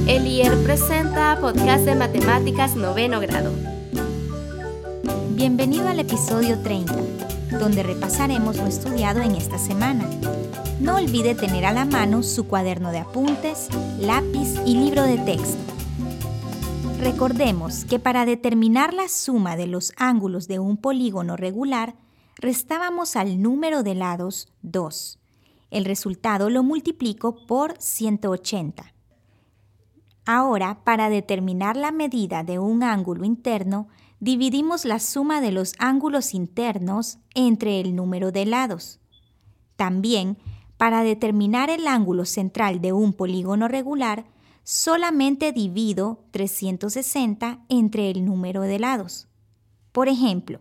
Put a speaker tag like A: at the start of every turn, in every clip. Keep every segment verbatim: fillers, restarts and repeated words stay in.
A: El I E R presenta Podcast de Matemáticas Noveno Grado.
B: Bienvenido al episodio treinta, donde repasaremos lo estudiado en esta semana. No olvide tener a la mano su cuaderno de apuntes, lápiz y libro de texto. Recordemos que para determinar la suma de los ángulos de un polígono regular, restábamos al número de lados dos. El resultado lo multiplico por ciento ochenta. Ahora, para determinar la medida de un ángulo interno, dividimos la suma de los ángulos internos entre el número de lados. También, para determinar el ángulo central de un polígono regular, solamente divido trescientos sesenta entre el número de lados. Por ejemplo,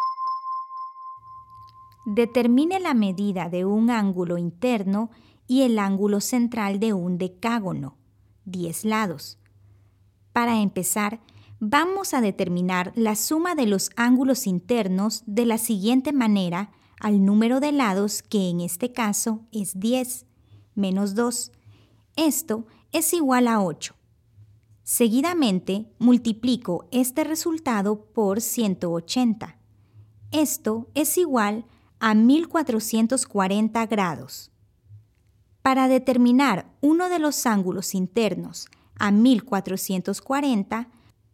B: determine la medida de un ángulo interno y el ángulo central de un decágono, diez lados. Para empezar, vamos a determinar la suma de los ángulos internos de la siguiente manera al número de lados, que en este caso es diez, menos dos. Esto es igual a ocho. Seguidamente, multiplico este resultado por ciento ochenta. Esto es igual a mil cuatrocientos cuarenta grados. Para determinar uno de los ángulos internos a mil cuatrocientos cuarenta,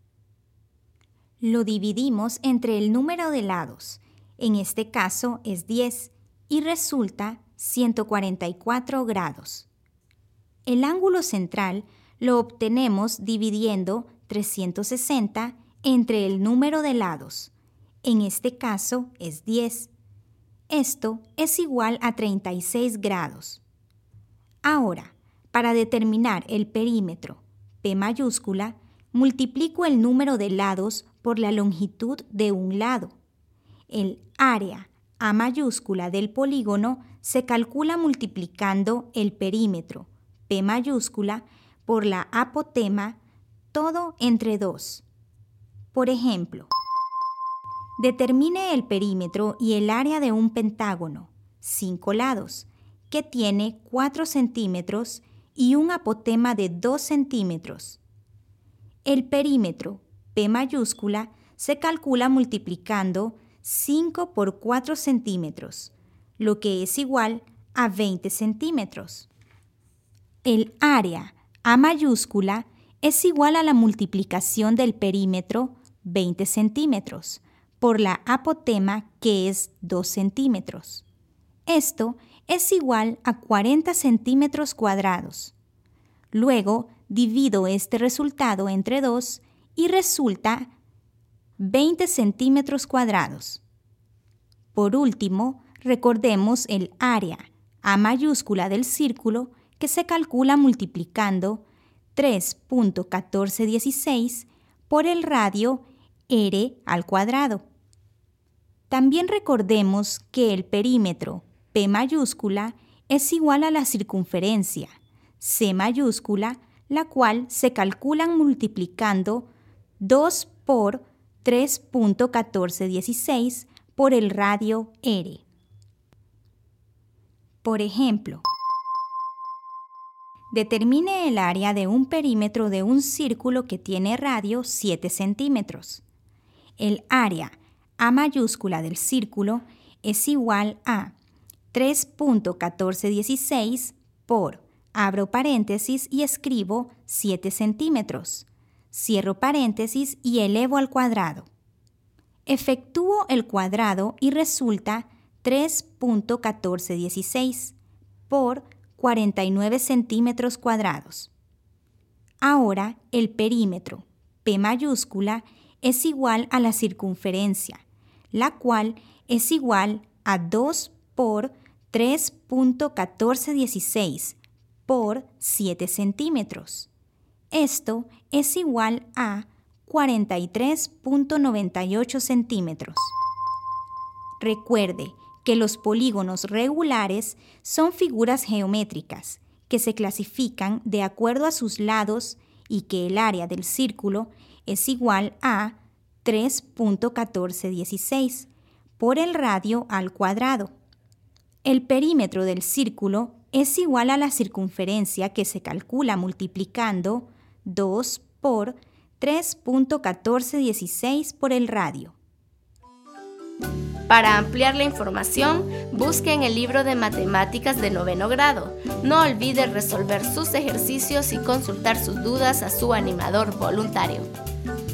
B: lo dividimos entre el número de lados, en este caso es diez, y resulta ciento cuarenta y cuatro grados. El ángulo central lo obtenemos dividiendo trescientos sesenta entre el número de lados, en este caso es diez. Esto es igual a treinta y seis grados. Ahora, para determinar el perímetro, P mayúscula, multiplico el número de lados por la longitud de un lado. El área, A mayúscula, del polígono se calcula multiplicando el perímetro, P mayúscula, por la apotema, todo entre dos. Por ejemplo, determine el perímetro y el área de un pentágono, cinco lados, que tiene cuatro centímetros y un apotema de dos centímetros. El perímetro, P mayúscula, se calcula multiplicando cinco por cuatro centímetros, lo que es igual a veinte centímetros. El área, A mayúscula, es igual a la multiplicación del perímetro, veinte centímetros, por la apotema, que es dos centímetros. Esto es igual a cuarenta centímetros cuadrados. Luego, divido este resultado entre dos y resulta veinte centímetros cuadrados. Por último, recordemos el área, A mayúscula, del círculo, que se calcula multiplicando tres punto catorce dieciséis por el radio R al cuadrado. También recordemos que el perímetro, P mayúscula, es igual a la circunferencia, C mayúscula, la cual se calcula multiplicando dos por tres punto catorce dieciséis por el radio R. Por ejemplo, determine el área de un perímetro de un círculo que tiene radio siete centímetros. El área, A mayúscula, del círculo es igual a tres punto catorce dieciséis por, abro paréntesis y escribo siete centímetros, cierro paréntesis y elevo al cuadrado. Efectúo el cuadrado y resulta tres punto catorce dieciséis por cuarenta y nueve centímetros cuadrados. Ahora el perímetro, P mayúscula, es igual a la circunferencia, la cual es igual a dos por tres punto catorce dieciséis por siete centímetros. Esto es igual a cuarenta y tres punto noventa y ocho centímetros. Recuerde que los polígonos regulares son figuras geométricas que se clasifican de acuerdo a sus lados y que el área del círculo es igual a tres punto catorce dieciséis por el radio al cuadrado. El perímetro del círculo es igual a la circunferencia, que se calcula multiplicando dos por tres punto uno cuatro uno seis por el radio.
A: Para ampliar la información, busque en el libro de matemáticas de noveno grado. No olvide resolver sus ejercicios y consultar sus dudas a su animador voluntario.